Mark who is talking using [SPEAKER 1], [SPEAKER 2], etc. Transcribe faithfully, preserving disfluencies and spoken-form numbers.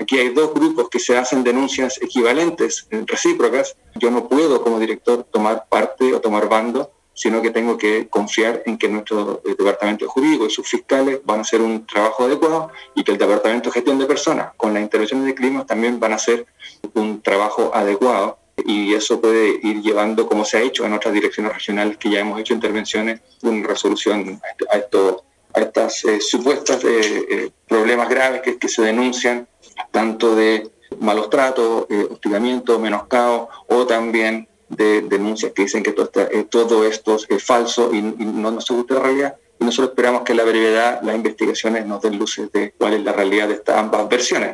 [SPEAKER 1] aquí hay dos grupos que se hacen denuncias equivalentes, recíprocas, yo no puedo como director tomar parte o tomar bando, sino que tengo que confiar en que nuestro departamento jurídico y sus fiscales van a hacer un trabajo adecuado y que el departamento de gestión de personas, con las intervenciones de clima, también van a hacer un trabajo adecuado, y eso puede ir llevando, como se ha hecho en otras direcciones regionales que ya hemos hecho intervenciones, una resolución a, esto, a estas eh, supuestas eh, eh, problemas graves que, que se denuncian, tanto de malos tratos, eh, hostigamiento, menoscabo, o también de denuncias que dicen que todo, esta, eh, todo esto es falso y, y no nos gusta la realidad. Y nosotros esperamos que en la brevedad las investigaciones nos den luces de cuál es la realidad de estas ambas versiones.